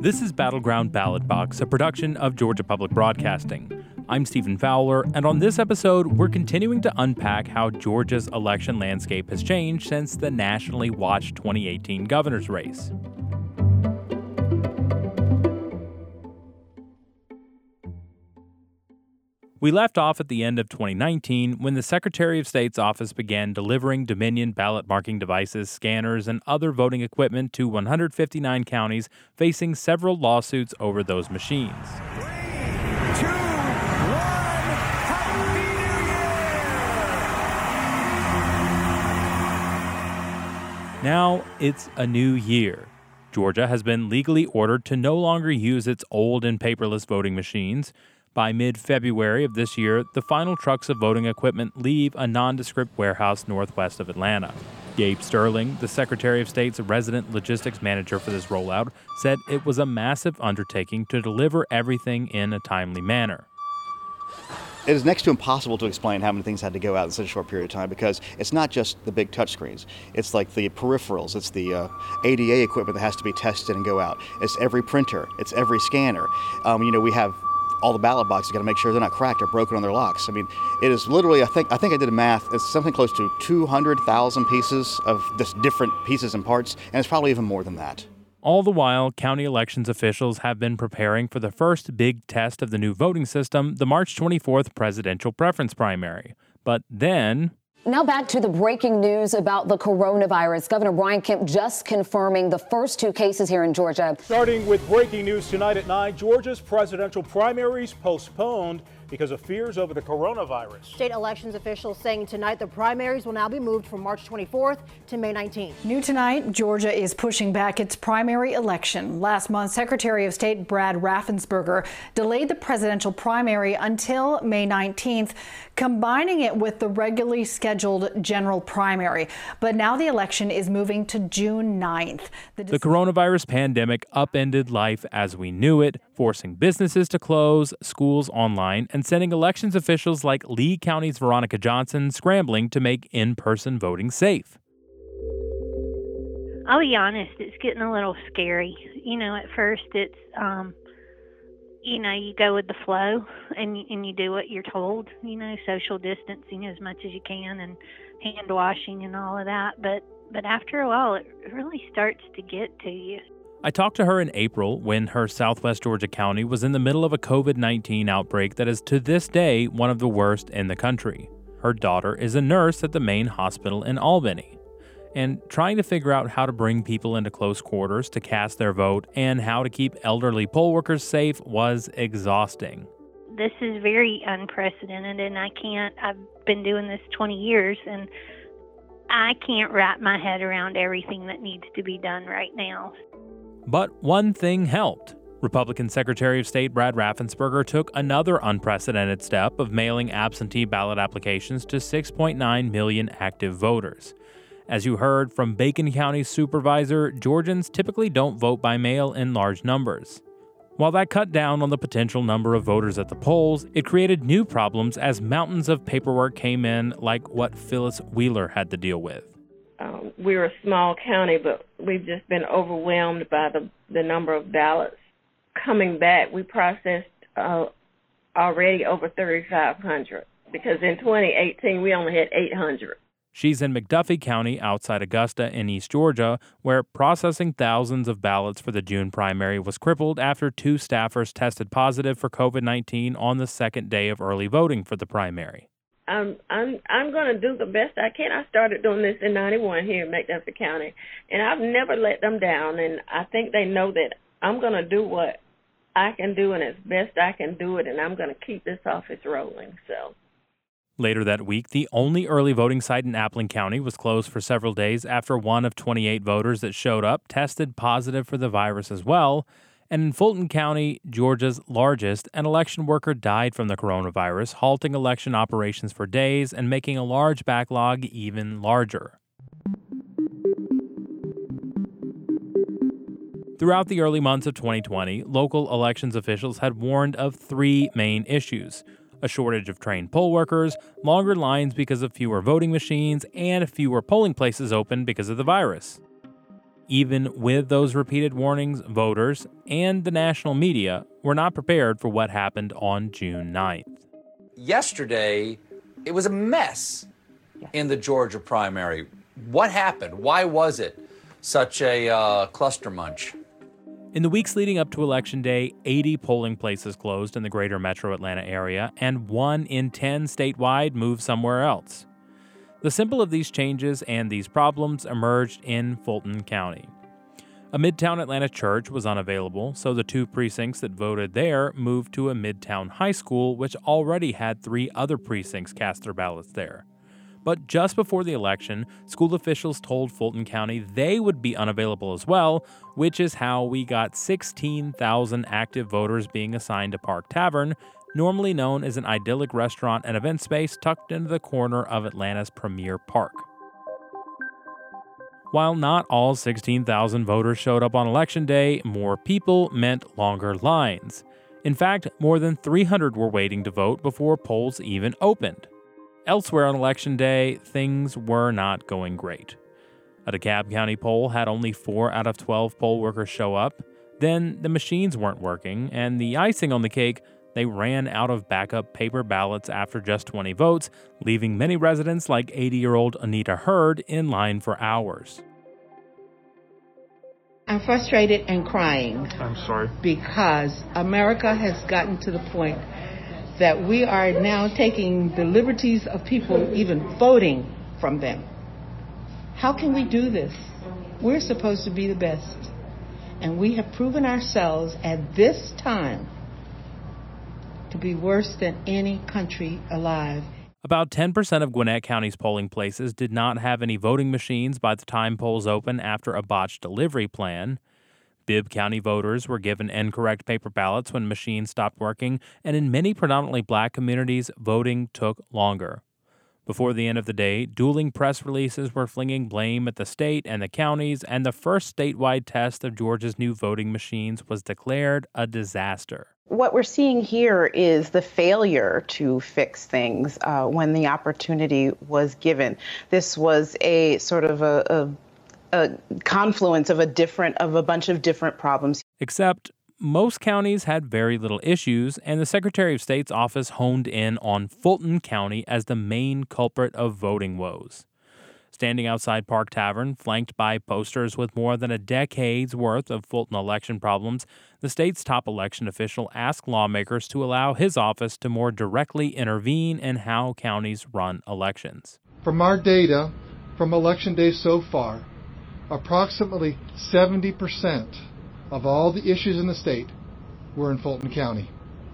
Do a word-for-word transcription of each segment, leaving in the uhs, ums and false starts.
This is Battleground Ballot Box, a production of Georgia Public Broadcasting. I'm Stephen Fowler, and on this episode, we're continuing to unpack how Georgia's election landscape has changed since the nationally watched twenty eighteen governor's race. We left off at the end of twenty nineteen when the Secretary of State's office began delivering Dominion ballot marking devices, scanners, and other voting equipment to one hundred fifty-nine counties facing several lawsuits over those machines. Three, two, one, Happy New Year! Now it's a new year. Georgia has been legally ordered to no longer use its old and paperless voting machines. By mid-February of this year, the final trucks of voting equipment leave a nondescript warehouse northwest of Atlanta. Gabe Sterling, the Secretary of State's resident logistics manager for this rollout, said it was a massive undertaking to deliver everything in a timely manner. It is next to impossible to explain how many things had to go out in such a short period of time because it's not just the big touchscreens. It's like the peripherals. It's the uh, A D A equipment that has to be tested and go out. It's every printer. It's every scanner. Um, you know, we have all the ballot boxes, got to make sure they're not cracked or broken on their locks. I mean, it is literally, I think I think I did a math, it's something close to two hundred thousand pieces of this different pieces and parts, and it's probably even more than that. All the while, county elections officials have been preparing for the first big test of the new voting system, the March twenty-fourth presidential preference primary. But then... Now back to the breaking news about the coronavirus. Governor Brian Kemp just confirming the first two cases here in Georgia. Starting with breaking news tonight at nine, Georgia's presidential primaries postponed because of fears over the coronavirus. State elections officials saying tonight the primaries will now be moved from March twenty-fourth to May nineteenth. New tonight, Georgia is pushing back its primary election. Last month, Secretary of State Brad Raffensperger delayed the presidential primary until May nineteenth, combining it with the regularly scheduled general primary. But now the election is moving to June ninth. The, the coronavirus pandemic upended life as we knew it, forcing businesses to close, schools online, and sending elections officials like Lee County's Veronica Johnson scrambling to make in-person voting safe. I'll be honest, it's getting a little scary. You know, at first it's, um, you know, you go with the flow and, and you do what you're told, you know, social distancing as much as you can and hand washing and all of that. But, but after a while, it really starts to get to you. I talked to her in April when her Southwest Georgia county was in the middle of a covid nineteen outbreak that is to this day one of the worst in the country. Her daughter is a nurse at the main hospital in Albany. And trying to figure out how to bring people into close quarters to cast their vote and how to keep elderly poll workers safe was exhausting. This is very unprecedented, and I can't, I've been doing this twenty years, and I can't wrap my head around everything that needs to be done right now. But one thing helped. Republican Secretary of State Brad Raffensperger took another unprecedented step of mailing absentee ballot applications to six point nine million active voters. As you heard from Bacon County's supervisor, Georgians typically don't vote by mail in large numbers. While that cut down on the potential number of voters at the polls, it created new problems as mountains of paperwork came in, like what Phyllis Wheeler had to deal with. Um, we're a small county, but we've just been overwhelmed by the, the number of ballots coming back. We processed uh, already over thirty-five hundred because in twenty eighteen we only had eight hundred. She's in McDuffie County outside Augusta in East Georgia, where processing thousands of ballots for the June primary was crippled after two staffers tested positive for covid nineteen on the second day of early voting for the primary. I'm I'm I'm going to do the best I can. I started doing this in ninety-one here in McDuffie County, and I've never let them down. And I think they know that I'm going to do what I can do, and as best I can do it, and I'm going to keep this office rolling. So. Later that week, the only early voting site in Appling County was closed for several days after one of twenty-eight voters that showed up tested positive for the virus as well. And in Fulton County, Georgia's largest, an election worker died from the coronavirus, halting election operations for days and making a large backlog even larger. Throughout the early months of twenty twenty, local elections officials had warned of three main issues: a shortage of trained poll workers, longer lines because of fewer voting machines, and fewer polling places open because of the virus. Even with those repeated warnings, voters and the national media were not prepared for what happened on June ninth. Yesterday, it was a mess in the Georgia primary. What happened? Why was it such a uh, cluster munch? In the weeks leading up to Election Day, eighty polling places closed in the greater metro Atlanta area, and one in ten statewide moved somewhere else. The symbol of these changes and these problems emerged in Fulton County. A Midtown Atlanta church was unavailable, so the two precincts that voted there moved to a Midtown high school, which already had three other precincts cast their ballots there. But just before the election, school officials told Fulton County they would be unavailable as well, which is how we got sixteen thousand active voters being assigned to Park Tavern, normally known as an idyllic restaurant and event space tucked into the corner of Atlanta's premier park. While not all sixteen thousand voters showed up on Election Day, more people meant longer lines. In fact, more than three hundred were waiting to vote before polls even opened. Elsewhere on Election Day, things were not going great. A DeKalb County poll had only four out of twelve poll workers show up. Then the machines weren't working, and the icing on the cake, they ran out of backup paper ballots after just twenty votes, leaving many residents like eighty-year-old Anita Hurd in line for hours. I'm frustrated and crying. I'm sorry. Because America has gotten to the point that we are now taking the liberties of people even voting from them. How can we do this? We're supposed to be the best. And we have proven ourselves at this time to be worse than any country alive. About ten percent of Gwinnett County's polling places did not have any voting machines by the time polls open after a botched delivery plan. Bibb County voters were given incorrect paper ballots when machines stopped working, and in many predominantly black communities, voting took longer. Before the end of the day, dueling press releases were flinging blame at the state and the counties, and the first statewide test of Georgia's new voting machines was declared a disaster. What we're seeing here is the failure to fix things uh, when the opportunity was given. This was a sort of a, a a confluence of a different of a bunch of different problems. Except most counties had very little issues, and the Secretary of State's office honed in on Fulton County as the main culprit of voting woes. Standing outside Park Tavern, flanked by posters with more than a decade's worth of Fulton election problems, the state's top election official asked lawmakers to allow his office to more directly intervene in how counties run elections. From our data from Election Day so far, approximately seventy percent of all the issues in the state were in Fulton County.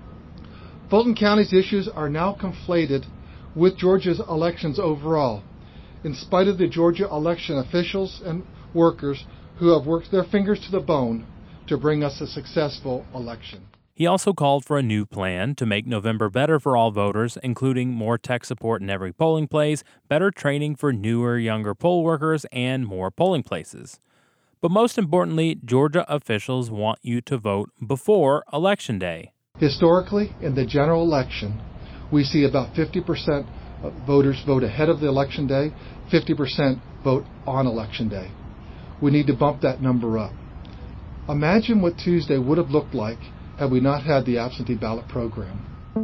Fulton County's issues are now conflated with Georgia's elections overall, in spite of the Georgia election officials and workers who have worked their fingers to the bone to bring us a successful election. He also called for a new plan to make November better for all voters, including more tech support in every polling place, better training for newer, younger poll workers, and more polling places. But most importantly, Georgia officials want you to vote before Election Day. Historically, in the general election, we see about fifty percent of voters vote ahead of the Election Day, fifty percent vote on Election Day. We need to bump that number up. Imagine what Tuesday would have looked like had we not had the absentee ballot program.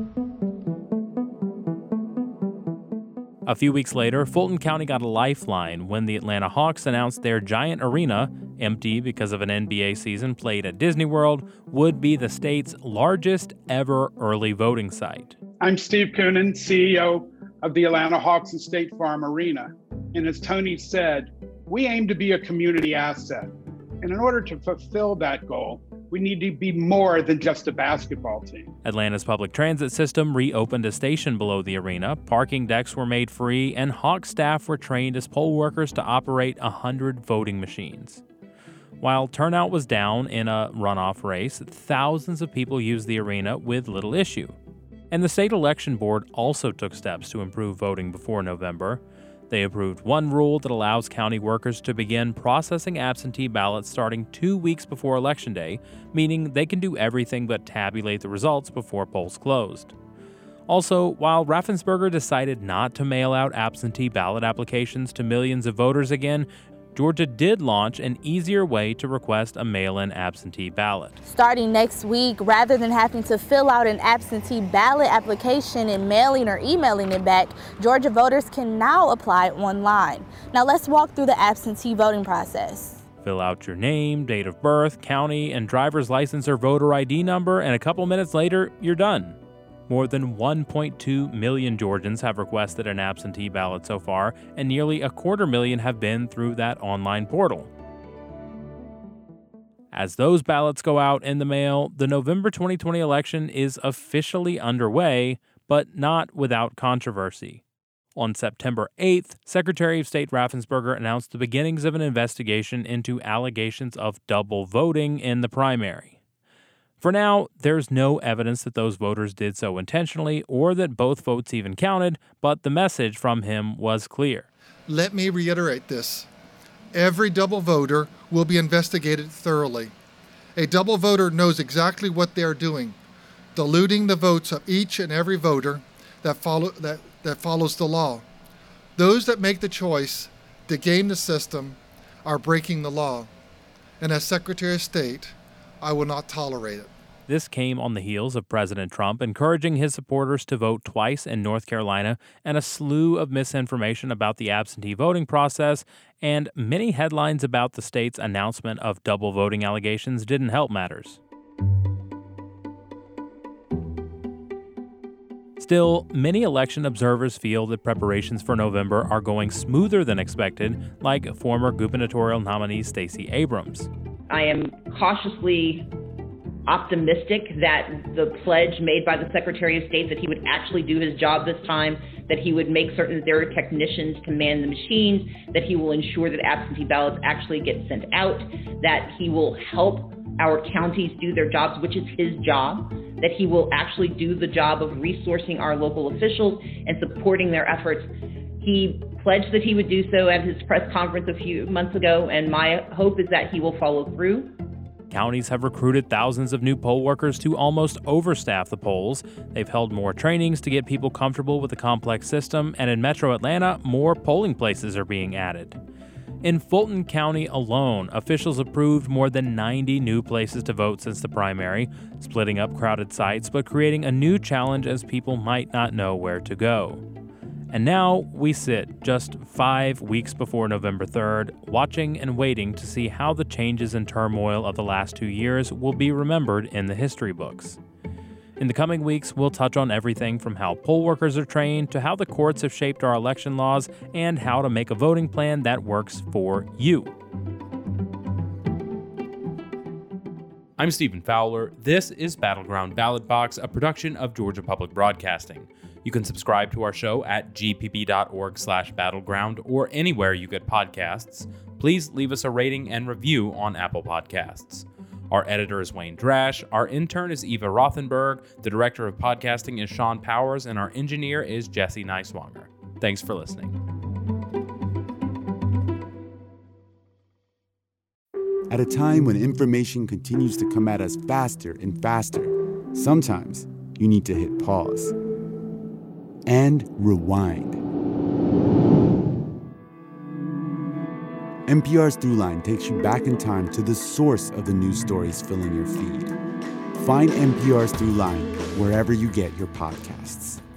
A few weeks later, Fulton County got a lifeline when the Atlanta Hawks announced their giant arena, empty because of an N B A season played at Disney World, would be the state's largest ever early voting site. I'm Steve Koonin, C E O of the Atlanta Hawks and State Farm Arena. And as Tony said, we aim to be a community asset. And in order to fulfill that goal, we need to be more than just a basketball team. Atlanta's public transit system reopened a station below the arena, parking decks were made free, and Hawks staff were trained as poll workers to operate one hundred voting machines. While turnout was down in a runoff race, thousands of people used the arena with little issue. And the state election board also took steps to improve voting before November. They approved one rule that allows county workers to begin processing absentee ballots starting two weeks before Election Day, meaning they can do everything but tabulate the results before polls closed. Also, while Raffensperger decided not to mail out absentee ballot applications to millions of voters again, Georgia did launch an easier way to request a mail-in absentee ballot. Starting next week, rather than having to fill out an absentee ballot application and mailing or emailing it back, Georgia voters can now apply online. Now let's walk through the absentee voting process. Fill out your name, date of birth, county, and driver's license or voter I D number, and a couple minutes later, you're done. More than one point two million Georgians have requested an absentee ballot so far, and nearly a quarter million have been through that online portal. As those ballots go out in the mail, the November twenty twenty election is officially underway, but not without controversy. On September eighth, Secretary of State Raffensperger announced the beginnings of an investigation into allegations of double voting in the primary. For now, there's no evidence that those voters did so intentionally or that both votes even counted, but the message from him was clear. Let me reiterate this. Every double voter will be investigated thoroughly. A double voter knows exactly what they are doing, diluting the votes of each and every voter that follow that, that follows the law. Those that make the choice to game the system are breaking the law. And as Secretary of State, I will not tolerate it. This came on the heels of President Trump encouraging his supporters to vote twice in North Carolina, and a slew of misinformation about the absentee voting process, and many headlines about the state's announcement of double voting allegations didn't help matters. Still, many election observers feel that preparations for November are going smoother than expected, like former gubernatorial nominee Stacey Abrams. I am cautiously optimistic that the pledge made by the Secretary of State that he would actually do his job this time, that he would make certain that there are technicians to man the machines, that he will ensure that absentee ballots actually get sent out, that he will help our counties do their jobs, which is his job, that he will actually do the job of resourcing our local officials and supporting their efforts. He pledged that he would do so at his press conference a few months ago, and my hope is that he will follow through. Counties have recruited thousands of new poll workers to almost overstaff the polls. They've held more trainings to get people comfortable with the complex system, and in Metro Atlanta, more polling places are being added. In Fulton County alone, officials approved more than ninety new places to vote since the primary, splitting up crowded sites but creating a new challenge as people might not know where to go. And now we sit, just five weeks before November third, watching and waiting to see how the changes and turmoil of the last two years will be remembered in the history books. In the coming weeks, we'll touch on everything from how poll workers are trained to how the courts have shaped our election laws and how to make a voting plan that works for you. I'm Stephen Fowler. This is Battleground Ballot Box, a production of Georgia Public Broadcasting. You can subscribe to our show at g p b dot org slash battleground or anywhere you get podcasts. Please leave us a rating and review on Apple Podcasts. Our editor is Wayne Drash, our intern is Eva Rothenberg, the director of podcasting is Sean Powers, and our engineer is Jesse Neiswanger. Thanks for listening. At a time when information continues to come at us faster and faster, sometimes you need to hit pause and rewind. N P R's Throughline takes you back in time to the source of the news stories filling your feed. Find N P R's Throughline wherever you get your podcasts.